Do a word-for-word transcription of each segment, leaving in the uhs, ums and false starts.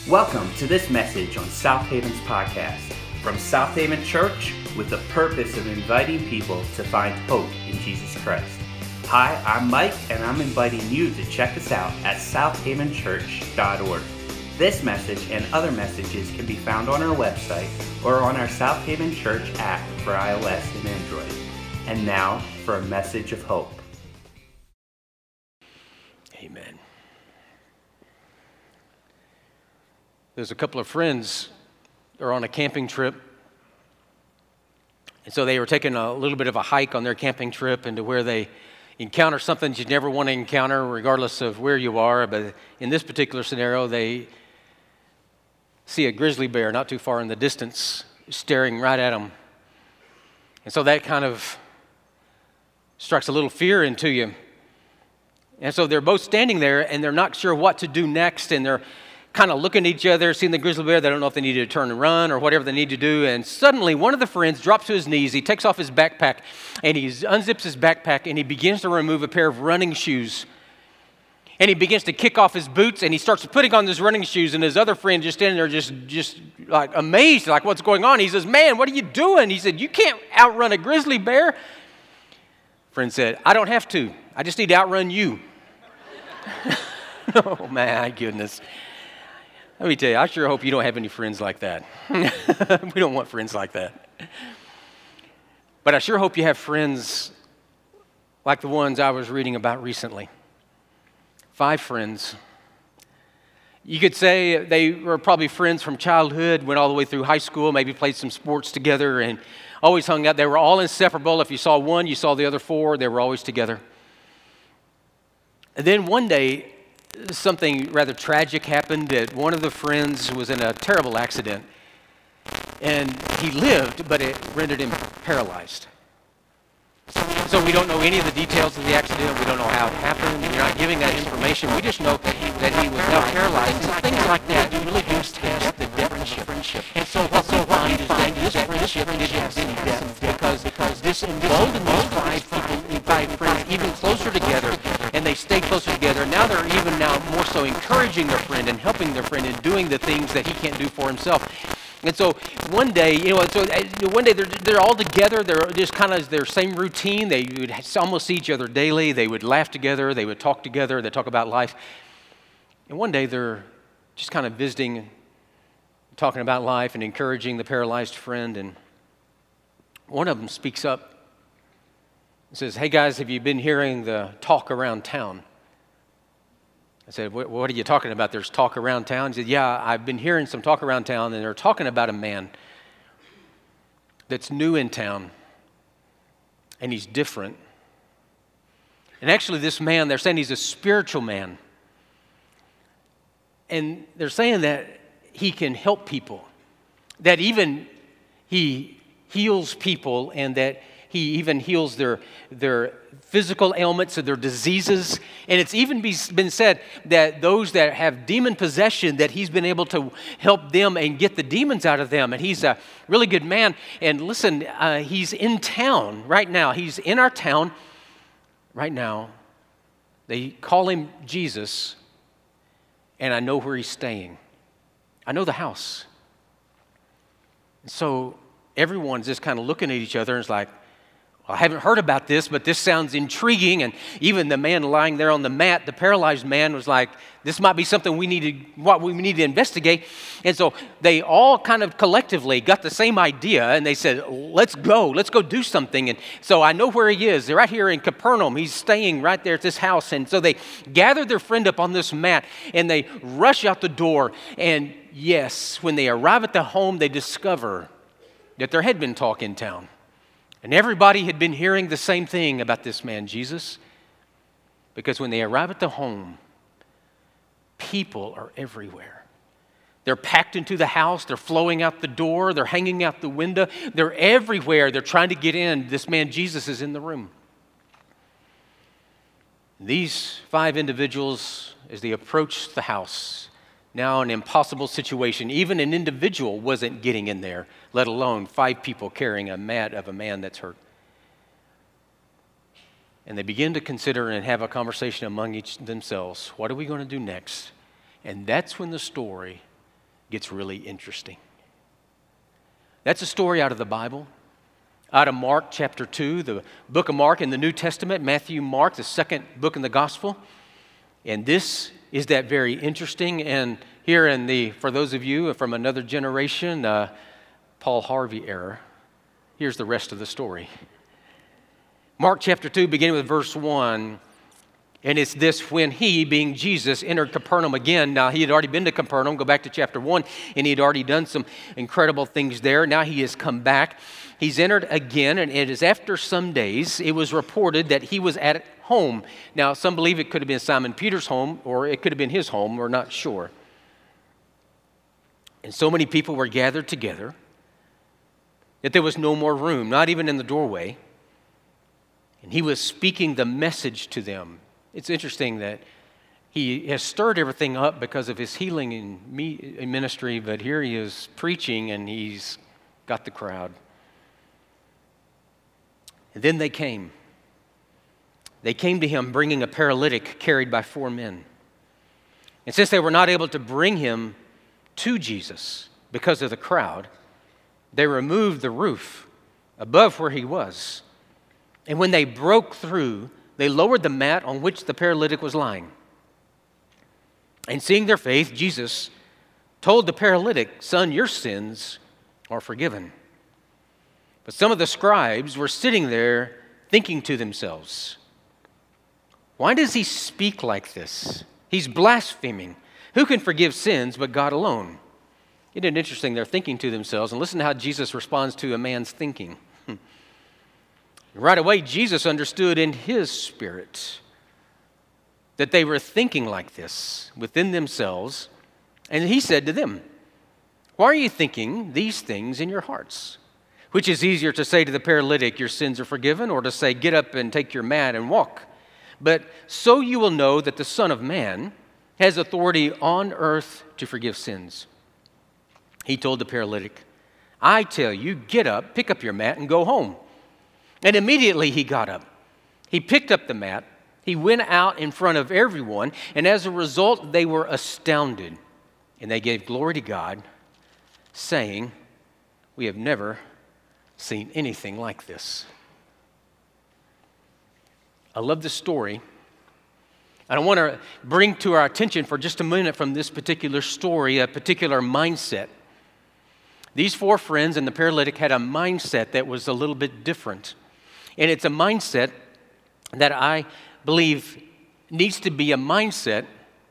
Welcome to this message on South Haven's podcast from South Haven Church with the purpose of inviting people to find hope in Jesus Christ. Hi, I'm Mike, and I'm inviting you to check us out at south haven church dot org. This message and other messages can be found on our website or on our South Haven Church app for iOS and Android. And now for a message of hope. Amen. There's a couple of friends that are on a camping trip. And so they were taking a little bit of a hike on their camping trip into where they encounter something that you never want to encounter regardless of where you are. But in this particular scenario, they see a grizzly bear not too far in the distance staring right at them. And so that kind of strikes a little fear into you. And so they're both standing there and they're not sure what to do next, and they're kind of looking at each other, seeing the grizzly bear. They don't know if they need to turn and run or whatever they need to do. And suddenly one of the friends drops to his knees. He takes off his backpack and he unzips his backpack and he begins to remove a pair of running shoes. And he begins to kick off his boots and he starts putting on his running shoes, and his other friend just standing there just, just like amazed, like what's going on. He says, "Man, what are you doing?" He said, "You can't outrun a grizzly bear." Friend said, "I don't have to. I just need to outrun you." Oh, my goodness. Let me tell you, I sure hope you don't have any friends like that. We don't want friends like that. But I sure hope you have friends like the ones I was reading about recently. Five friends. You could say they were probably friends from childhood, went all the way through high school, maybe played some sports together, and always hung out. They were all inseparable. If you saw one, you saw the other four. They were always together. And then one day, something rather tragic happened. That one of the friends was in a terrible accident, and he lived, but it rendered him paralyzed. So we don't know any of the details of the accident. We don't know how it happened. We're not giving that information. We just know that he, that he was now paralyzed. And things like that really do test the depth of friendship. And so what we find is that this friendship didn't have any depth because, because this emboldened these five people, five friends, even closer together, and they stay closer together. Now they're even now more so encouraging their friend and helping their friend and doing the things that he can't do for himself. And so one day, you know, so one day they're they're all together. They're just kind of their same routine. They would almost see each other daily. They would laugh together. They would talk together. They talk about life. And one day they're just kind of visiting, talking about life and encouraging the paralyzed friend. And one of them speaks up and says, "Hey guys, have you been hearing the talk around town?" I said, what, what are you talking about? There's talk around town? He said, "Yeah, I've been hearing some talk around town, and they're talking about a man that's new in town, and he's different. And actually this man, they're saying he's a spiritual man. And they're saying that he can help people, that even he heals people, and that he even heals their, their physical ailments and their diseases. And it's even be, been said that those that have demon possession, that he's been able to help them and get the demons out of them. And he's a really good man. And listen, uh, he's in town right now. He's in our town right now. They call him Jesus, and I know where he's staying. I know the house." So everyone's just kind of looking at each other and it's like, "Well, I haven't heard about this, but this sounds intriguing." And even the man lying there on the mat, the paralyzed man, was like, "This might be something we need to, what we need to investigate." And so they all kind of collectively got the same idea, and they said, "Let's go, let's go do something." And so I know where he is. They're right here in Capernaum. He's staying right there at this house. And so they gathered their friend up on this mat, and they rush out the door. And yes, when they arrive at the home, they discover that there had been talk in town. And everybody had been hearing the same thing about this man, Jesus, because when they arrive at the home, people are everywhere. They're packed into the house. They're flowing out the door. They're hanging out the window. They're everywhere. They're trying to get in. This man, Jesus, is in the room. These five individuals, as they approach the house, now an impossible situation. Even an individual wasn't getting in there, let alone five people carrying a mat of a man that's hurt. And they begin to consider and have a conversation among each themselves. What are we going to do next? And that's when the story gets really interesting. That's a story out of the Bible, out of Mark chapter two, the book of Mark in the New Testament, Matthew, Mark, the second book in the gospel. And this is that very interesting. And here in the, for those of you from another generation, uh, Paul Harvey era, here's the rest of the story. Mark chapter two, beginning with verse one. And it's this: when he, being Jesus, entered Capernaum again. Now, he had already been to Capernaum. Go back to chapter one, and he had already done some incredible things there. Now he has come back. He's entered again, and it is after some days, it was reported that he was at home. Now, some believe it could have been Simon Peter's home, or it could have been his home. We're not sure. And so many people were gathered together that there was no more room, not even in the doorway. And he was speaking the message to them. It's interesting that he has stirred everything up because of his healing in ministry, but here he is preaching and he's got the crowd. And then they came. They came to him bringing a paralytic carried by four men. And since they were not able to bring him to Jesus because of the crowd, they removed the roof above where he was. And when they broke through, they lowered the mat on which the paralytic was lying. And seeing their faith, Jesus told the paralytic, "Son, your sins are forgiven." But some of the scribes were sitting there thinking to themselves, "Why does he speak like this? He's blaspheming. Who can forgive sins but God alone?" Isn't it interesting? They're thinking to themselves, and listen to how Jesus responds to a man's thinking. Right away, Jesus understood in his spirit that they were thinking like this within themselves, and he said to them, "Why are you thinking these things in your hearts? Which is easier to say to the paralytic, 'Your sins are forgiven,' or to say, 'Get up and take your mat and walk'? But so you will know that the Son of Man has authority on earth to forgive sins." He told the paralytic, "I tell you, get up, pick up your mat, and go home." And immediately he got up. He picked up the mat. He went out in front of everyone. And as a result, they were astounded. And they gave glory to God, saying, "We have never seen anything like this." I love this story. And I want to bring to our attention for just a minute from this particular story, a particular mindset. These four friends and the paralytic had a mindset that was a little bit different. And it's a mindset that I believe needs to be a mindset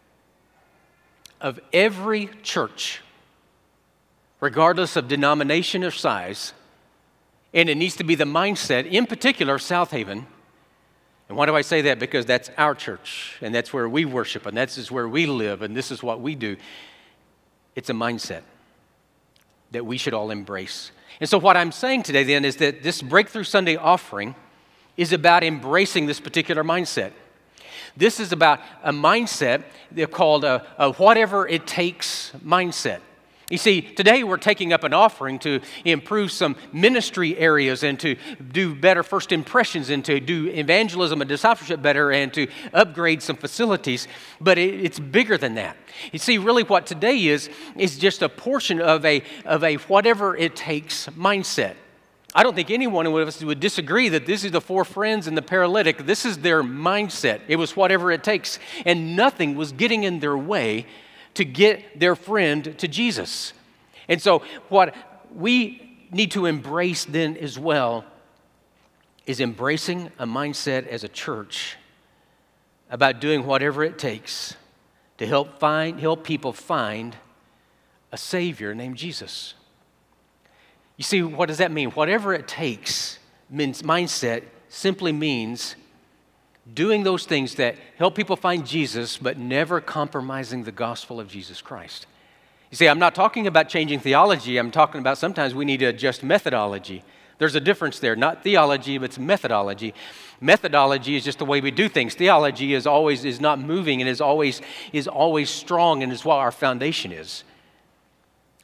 of every church, regardless of denomination or size. And it needs to be the mindset, in particular, South Haven. And why do I say that? Because that's our church, and that's where we worship, and that's where we live, and this is what we do. It's a mindset that we should all embrace. And so what I'm saying today then is that this Breakthrough Sunday offering is about embracing this particular mindset. This is about a mindset they're called a, a whatever it takes mindset. You see, today we're taking up an offering to improve some ministry areas and to do better first impressions and to do evangelism and discipleship better and to upgrade some facilities. But it, it's bigger than that. You see, really what today is, is just a portion of a, of a whatever it takes mindset. I don't think anyone of us would disagree that this is the four friends and the paralytic. This is their mindset. It was whatever it takes. And nothing was getting in their way to get their friend to Jesus. And so what we need to embrace then as well is embracing a mindset as a church about doing whatever it takes to help find, help people find a Savior named Jesus. You see, what does that mean? Whatever it takes means mindset simply means doing those things that help people find Jesus, but never compromising the gospel of Jesus Christ. You see, I'm not talking about changing theology. I'm talking about sometimes we need to adjust methodology. There's a difference there, not theology, but it's methodology. Methodology is just the way we do things. Theology is always is not moving and is always is always strong and is what our foundation is.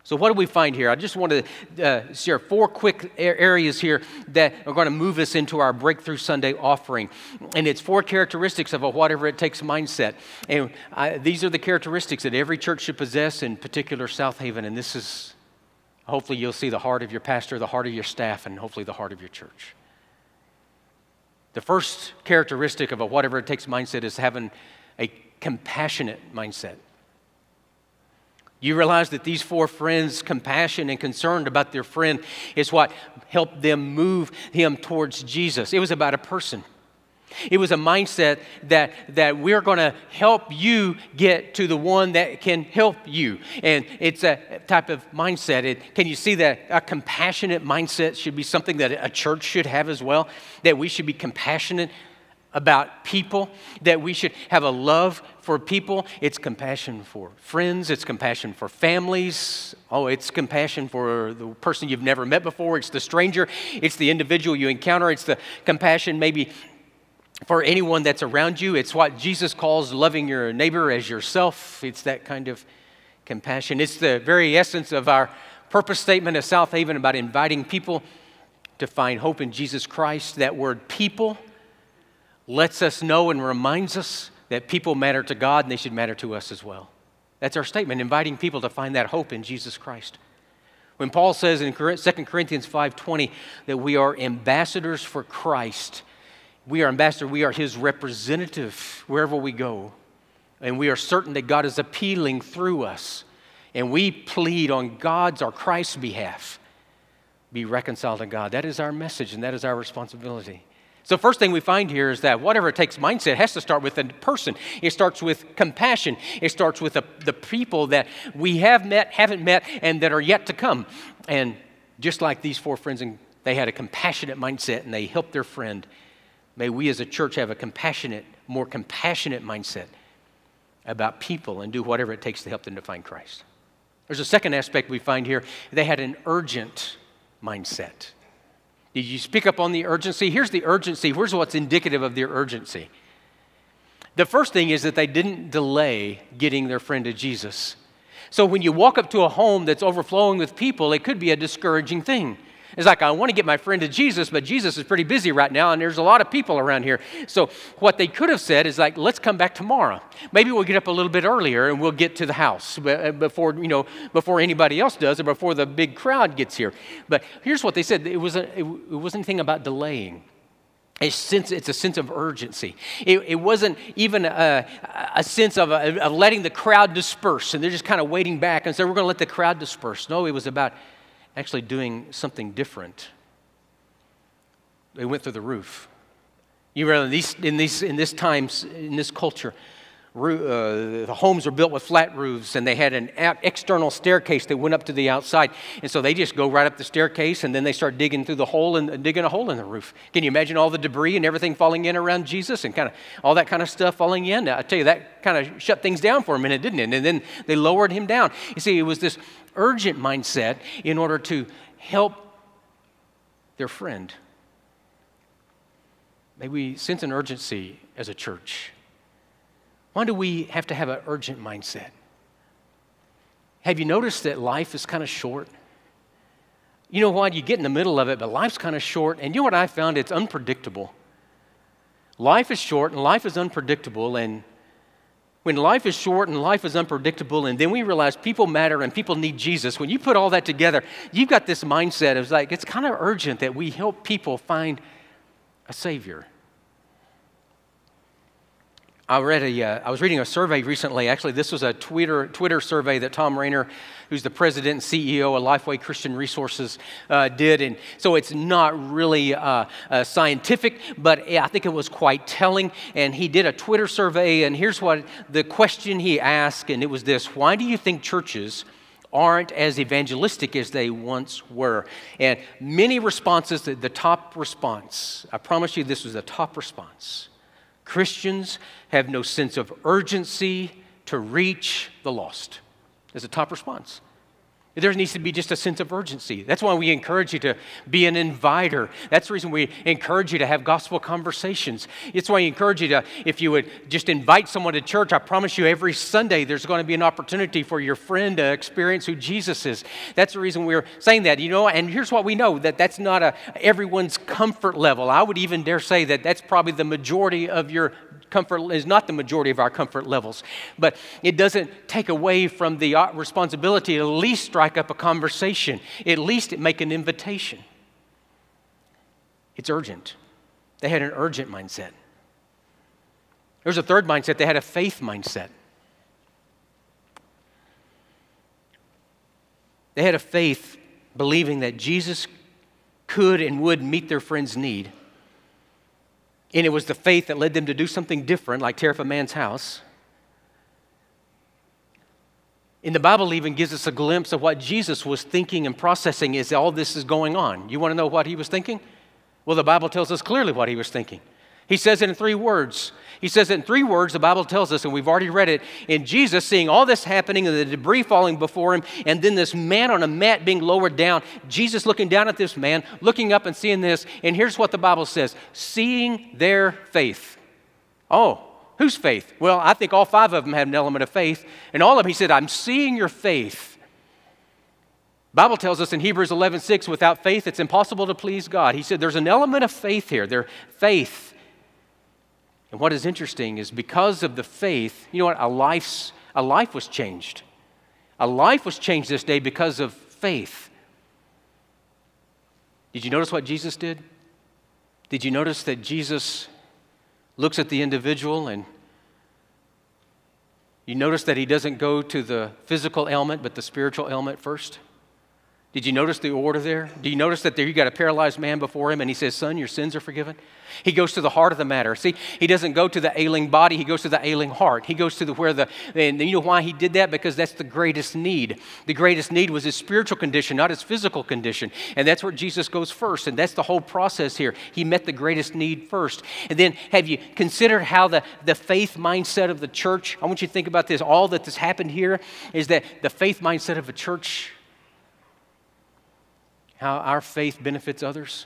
So what do we find here? I just want to uh, share four quick areas here that are going to move us into our Breakthrough Sunday offering. And it's four characteristics of a whatever it takes mindset. And I, these are the characteristics that every church should possess, in particular South Haven. And this is, hopefully you'll see the heart of your pastor, the heart of your staff, and hopefully the heart of your church. The first characteristic of a whatever it takes mindset is having a compassionate mindset. You realize that these four friends' compassion and concern about their friend is what helped them move him towards Jesus. It was about a person. It was a mindset that, that we're going to help you get to the one that can help you. And it's a type of mindset. It, can you see that a compassionate mindset should be something that a church should have as well? That we should be compassionate about people, that we should have a love for people. It's compassion for friends, it's compassion for families. Oh, it's compassion for the person you've never met before, it's the stranger, it's the individual you encounter, it's the compassion maybe for anyone that's around you. It's what Jesus calls loving your neighbor as yourself. It's that kind of compassion. It's the very essence of our purpose statement of South Haven about inviting people to find hope in Jesus Christ. That word people lets us know and reminds us that people matter to God and they should matter to us as well. That's our statement, inviting people to find that hope in Jesus Christ. When Paul says in Second Corinthians five twenty that we are ambassadors for Christ, we are ambassadors, we are his representative wherever we go. And we are certain that God is appealing through us. And we plead on God's or Christ's behalf, be reconciled to God. That is our message and that is our responsibility. So first thing we find here is that whatever it takes mindset has to start with a person. It starts with compassion. It starts with the, the people that we have met, haven't met, and that are yet to come. And just like these four friends, and they had a compassionate mindset and they helped their friend. May we as a church have a compassionate, more compassionate mindset about people and do whatever it takes to help them to find Christ. There's a second aspect we find here. They had an urgent mindset. Did you pick up on the urgency? Here's the urgency. Here's what's indicative of their urgency. The first thing is that they didn't delay getting their friend to Jesus. So when you walk up to a home that's overflowing with people, it could be a discouraging thing. It's like, I want to get my friend to Jesus, but Jesus is pretty busy right now, and there's a lot of people around here. So what they could have said is like, let's come back tomorrow. Maybe we'll get up a little bit earlier, and we'll get to the house before, you know, before anybody else does, or before the big crowd gets here. But here's what they said. It wasn't, it wasn't anything about delaying. A sense, it's a sense of urgency. It, it wasn't even a, a sense of, a, of letting the crowd disperse, and they're just kind of waiting back and say, we're going to let the crowd disperse. No, it was about actually doing something different. They went through the roof. You realize these, in these in this times in this culture, uh, the homes were built with flat roofs, and they had an external staircase that went up to the outside. And so they just go right up the staircase, and then they start digging through the hole and digging a hole in the roof. Can you imagine all the debris and everything falling in around Jesus, and kind of all that kind of stuff falling in? I tell you, that kind of shut things down for a minute, didn't it? And then they lowered him down. You see, it was this urgent mindset in order to help their friend. May we sense an urgency as a church. Why do we have to have an urgent mindset? Have you noticed that life is kind of short? You know what? You get in the middle of it, but life's kind of short. And you know what I found? It's unpredictable. Life is short and life is unpredictable. And when life is short and life is unpredictable, and then we realize people matter and people need Jesus, when you put all that together, you've got this mindset of like, it's kind of urgent that we help people find a Savior. I read a, uh, I was reading a survey recently. Actually, this was a Twitter Twitter survey that Tom Rainer, who's the president and C E O of Lifeway Christian Resources, uh, did. And so it's not really uh, uh, scientific, but I think it was quite telling. And he did a Twitter survey, and here's what the question he asked, and it was this: why do you think churches aren't as evangelistic as they once were? And many responses, the, the top response, I promise you this was the top response: Christians have no sense of urgency to reach the lost. Is the top response. There needs to be just a sense of urgency. That's why we encourage you to be an inviter. That's the reason we encourage you to have gospel conversations. It's why we encourage you to, if you would just invite someone to church, I promise you every Sunday there's going to be an opportunity for your friend to experience who Jesus is. That's the reason we're saying that, you know, and here's what we know, that that's not a everyone's comfort level. I would even dare say that that's probably the majority of your comfort is not the majority of our comfort levels, but it doesn't take away from the responsibility to at least strike up a conversation, at least make an invitation. It's urgent. They had an urgent mindset. There's a third mindset. They had a faith mindset. They had a faith believing that Jesus could and would meet their friend's need. And it was the faith that led them to do something different, like tear up a man's house. And the Bible even gives us a glimpse of what Jesus was thinking and processing as all this is going on. You want to know what he was thinking? Well, the Bible tells us clearly what he was thinking. He says it in three words. He says it in three words, the Bible tells us, and we've already read it, in Jesus seeing all this happening and the debris falling before him, and then this man on a mat being lowered down, Jesus looking down at this man, looking up and seeing this, and here's what the Bible says, seeing their faith. Oh, whose faith? Well, I think all five of them had an element of faith, and all of them, he said, I'm seeing your faith. The Bible tells us in Hebrews eleven six, without faith, it's impossible to please God. He said there's an element of faith here, their faith. And what is interesting is because of the faith, you know what, a life's, a life was changed. A life was changed this day because of faith. Did you notice what Jesus did? Did you notice that Jesus looks at the individual and you notice that he doesn't go to the physical ailment but the spiritual ailment first? Did you notice the order there? Do you notice that there you got a paralyzed man before him and he says, son, your sins are forgiven? He goes to the heart of the matter. See, he doesn't go to the ailing body, he goes to the ailing heart. He goes to the where the, and you know why he did that? Because that's the greatest need. The greatest need was his spiritual condition, not his physical condition. And that's where Jesus goes first. And that's the whole process here. He met the greatest need first. And then have you considered how the, the faith mindset of the church, I want you to think about this, all that has happened here is that the faith mindset of a church, how our faith benefits others.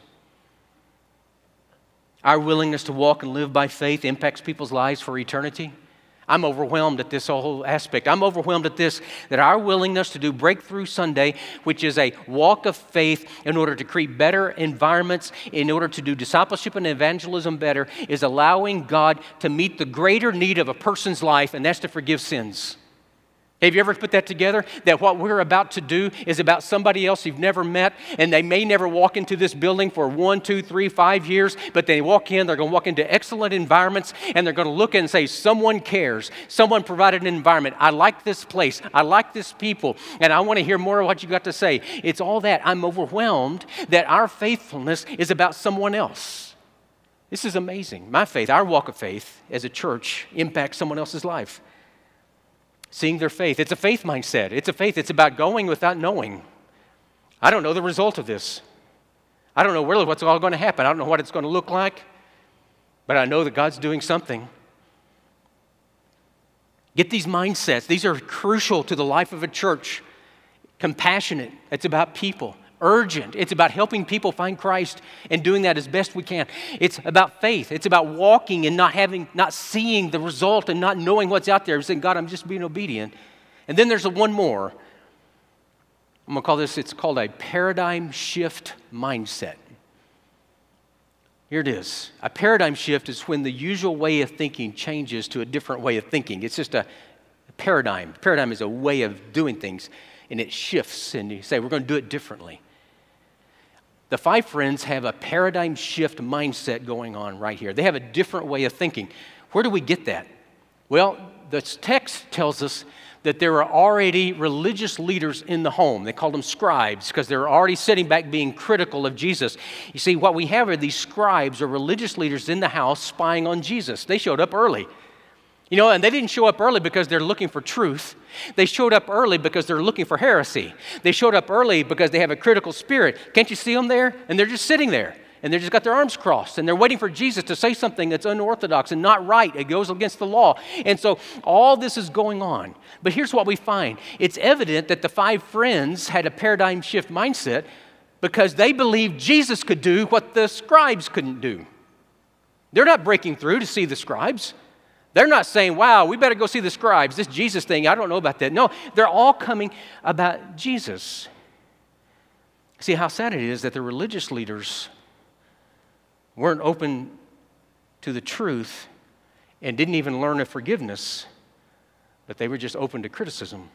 Our willingness to walk and live by faith impacts people's lives for eternity. I'm overwhelmed at this whole aspect. I'm overwhelmed at this, that our willingness to do Breakthrough Sunday, which is a walk of faith in order to create better environments, in order to do discipleship and evangelism better, is allowing God to meet the greater need of a person's life, and that's to forgive sins. Have you ever put that together? That what we're about to do is about somebody else you've never met, and they may never walk into this building for one, two, three, five years, but they walk in, they're going to walk into excellent environments, and they're going to look and say, someone cares. Someone provided an environment. I like this place. I like this people, and I want to hear more of what you got to say. It's all that. I'm overwhelmed that our faithfulness is about someone else. This is amazing. My faith, our walk of faith as a church impacts someone else's life. Seeing their faith. It's a faith mindset. It's a faith. It's about going without knowing. I don't know the result of this. I don't know really what's all going to happen. I don't know what it's going to look like, but I know that God's doing something. Get these mindsets. These are crucial to the life of a church. Compassionate. It's about people. Urgent. It's about helping people find Christ and doing that as best we can. It's about faith. It's about walking and not having, not seeing the result and not knowing what's out there. Saying, God, I'm just being obedient. And then there's a one more. I'm going to call this, it's called a paradigm shift mindset. Here it is. A paradigm shift is when the usual way of thinking changes to a different way of thinking. It's just a, a paradigm. Paradigm is a way of doing things, and it shifts, and you say, we're going to do it differently. The five friends have a paradigm shift mindset going on right here. They have a different way of thinking. Where do we get that? Well, the text tells us that there are already religious leaders in the home. They called them scribes because they're already sitting back being critical of Jesus. You see, what we have are these scribes or religious leaders in the house spying on Jesus. They showed up early. You know, and they didn't show up early because they're looking for truth. They showed up early because they're looking for heresy. They showed up early because they have a critical spirit. Can't you see them there? And they're just sitting there. and they just got their arms crossed, and they're waiting for Jesus to say something that's unorthodox and not right. It goes against the law. And so all this is going on. But here's what we find. It's evident that the five friends had a paradigm shift mindset because they believed Jesus could do what the scribes couldn't do. They're not breaking through to see the scribes. They're not saying, wow, we better go see the scribes. This Jesus thing, I don't know about that. No, they're all coming about Jesus. See how sad it is that the religious leaders weren't open to the truth and didn't even learn of forgiveness, but they were just open to criticism.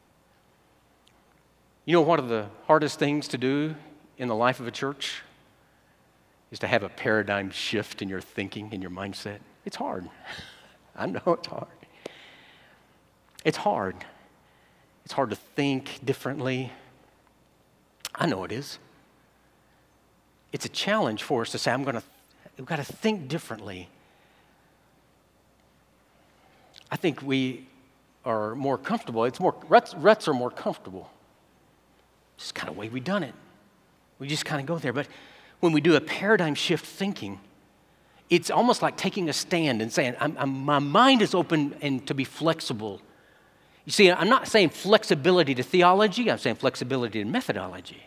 You know, one of the hardest things to do in the life of a church is to have a paradigm shift in your thinking, in your mindset. It's hard. I know it's hard. It's hard. It's hard to think differently. I know it is. It's a challenge for us to say, I'm going to, we've got to think differently. I think we are more comfortable. It's more, ruts, ruts are more comfortable. It's just kind of the way we've done it. We just kind of go there. But when we do a paradigm shift thinking, it's almost like taking a stand and saying, I'm, I'm, my mind is open and to be flexible. You see, I'm not saying flexibility to theology. I'm saying flexibility to methodology.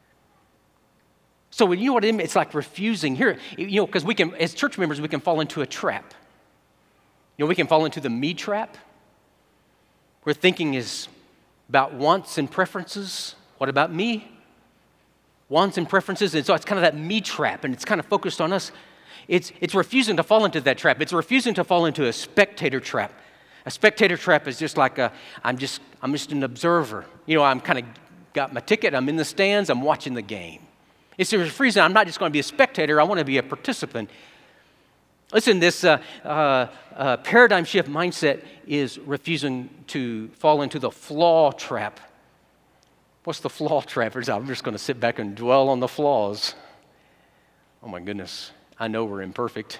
So you know what I mean? It's like refusing here, you know, because we can, as church members, we can fall into a trap. You know, we can fall into the me trap, where thinking is about wants and preferences. What about me? Wants and preferences, and so it's kind of that me trap, and it's kind of focused on us. It's, it's refusing to fall into that trap. It's refusing to fall into a spectator trap. A spectator trap is just like a, I'm just, I'm just an observer. You know, I'm kind of got my ticket, I'm in the stands, I'm watching the game. It's a reason I'm not just going to be a spectator, I want to be a participant. Listen, this uh, uh, uh, paradigm shift mindset is refusing to fall into the flaw trap. What's the flaw trap? I'm just going to sit back and dwell on the flaws. Oh my goodness, I know we're imperfect.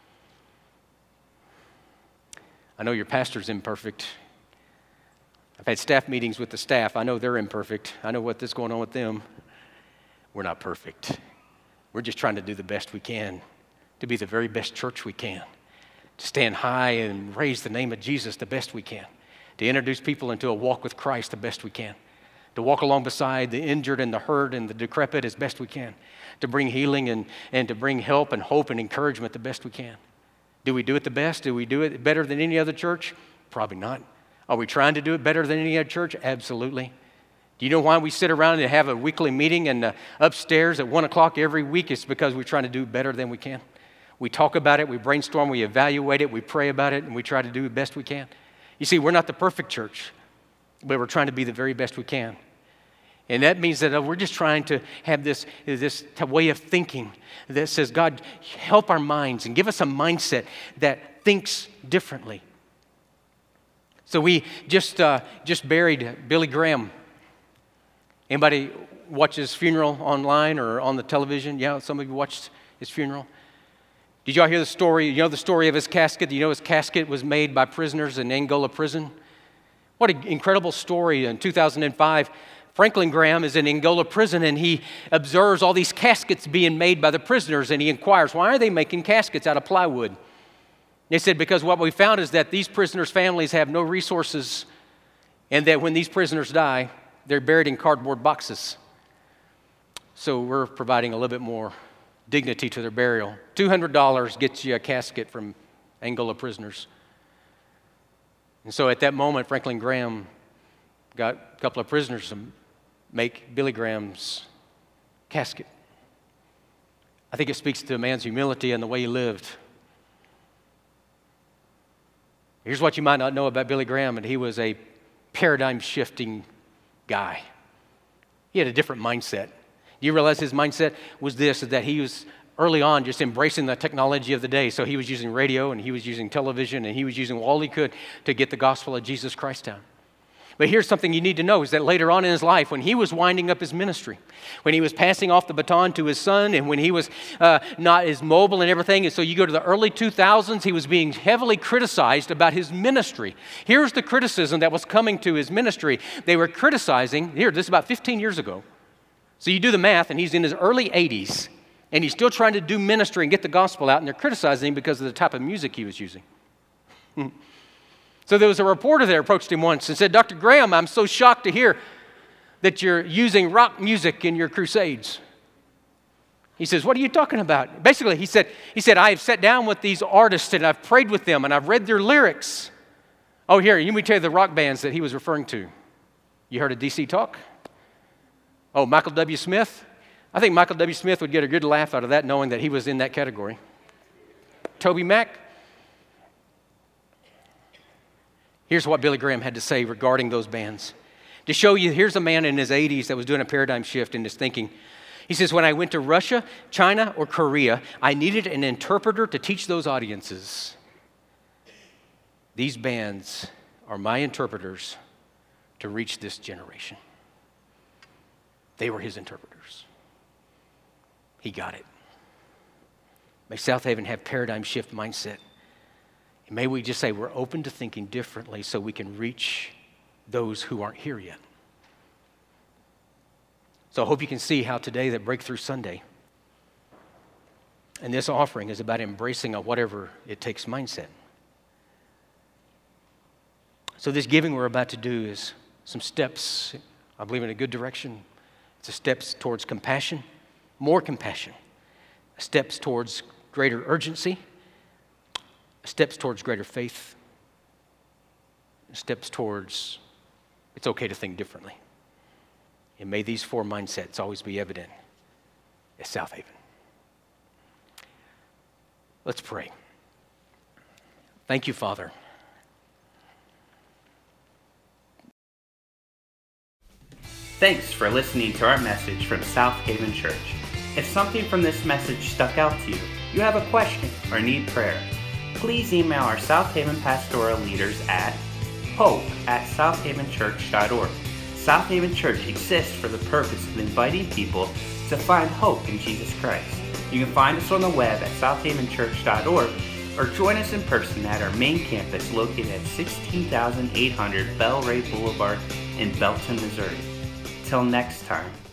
I know your pastor's imperfect. I've had staff meetings with the staff. I know they're imperfect. I know what's going on with them. We're not perfect. We're just trying to do the best we can, to be the very best church we can, to stand high and raise the name of Jesus the best we can, to introduce people into a walk with Christ the best we can, to walk along beside the injured and the hurt and the decrepit as best we can, to bring healing and, and to bring help and hope and encouragement the best we can. Do we do it the best? Do we do it better than any other church? Probably not. Are we trying to do it better than any other church? Absolutely. Do you know why we sit around and have a weekly meeting and uh, upstairs at one o'clock every week? It's because we're trying to do better than we can. We talk about it, we brainstorm, we evaluate it, we pray about it, and we try to do the best we can. You see, we're not the perfect church, but we're trying to be the very best we can. And that means that uh, we're just trying to have this, this way of thinking that says, God, help our minds and give us a mindset that thinks differently. So we just uh, just buried Billy Graham. Anybody watch his funeral online or on the television? Yeah, some of you watched his funeral. Did y'all hear the story? You know the story of his casket? You know his casket was made by prisoners in Angola prison? What an incredible story. In two thousand five, Franklin Graham is in Angola prison, and he observes all these caskets being made by the prisoners, and he inquires, why are they making caskets out of plywood? They said, because what we found is that these prisoners' families have no resources, and that when these prisoners die, they're buried in cardboard boxes. So we're providing a little bit more dignity to their burial. two hundred dollars gets you a casket from Angola prisoners. And so at that moment, Franklin Graham got a couple of prisoners to make Billy Graham's casket. I think it speaks to a man's humility and the way he lived. Here's what you might not know about Billy Graham, and he was a paradigm-shifting guy. He had a different mindset. Do you realize his mindset was this, that he was early on just embracing the technology of the day. So he was using radio and he was using television and he was using all he could to get the gospel of Jesus Christ down. But here's something you need to know is that later on in his life, when he was winding up his ministry, when he was passing off the baton to his son, and when he was uh, not as mobile and everything, and so you go to the early two thousands, he was being heavily criticized about his ministry. Here's the criticism that was coming to his ministry. They were criticizing, here, this is about fifteen years ago. So you do the math, and he's in his early eighties, And he's still trying to do ministry and get the gospel out, and they're criticizing him because of the type of music he was using. So there was a reporter that approached him once and said, Doctor Graham, I'm so shocked to hear that you're using rock music in your crusades. He says, what are you talking about? Basically, he said, he said, I have sat down with these artists and I've prayed with them and I've read their lyrics. Oh, here, let me tell you the rock bands that he was referring to. You heard of D C Talk? Oh, Michael W. Smith? I think Michael W. Smith would get a good laugh out of that, knowing that he was in that category. Toby Mac? Here's what Billy Graham had to say regarding those bands. To show you, here's a man in his eighties that was doing a paradigm shift in his thinking. He says, when I went to Russia, China, or Korea, I needed an interpreter to teach those audiences. These bands are my interpreters to reach this generation. They were his interpreters. He got it. May South Haven have paradigm shift mindset. And may we just say we're open to thinking differently so we can reach those who aren't here yet. So I hope you can see how today that Breakthrough Sunday and this offering is about embracing a whatever it takes mindset. So this giving we're about to do is some steps, I believe, in a good direction. It's a steps towards compassion, more compassion, steps towards greater urgency, steps towards greater faith, steps towards it's okay to think differently. And may these four mindsets always be evident at South Haven. Let's pray. Thank you, Father. Thanks for listening to our message from South Haven Church. If something from this message stuck out to you, you have a question or need prayer, please email our South Haven pastoral leaders at hope at southavenchurch dot org. South Haven Church exists for the purpose of inviting people to find hope in Jesus Christ. You can find us on the web at south haven church dot org or join us in person at our main campus located at sixteen thousand eight hundred Bell Ray Boulevard in Belton, Missouri. Till next time.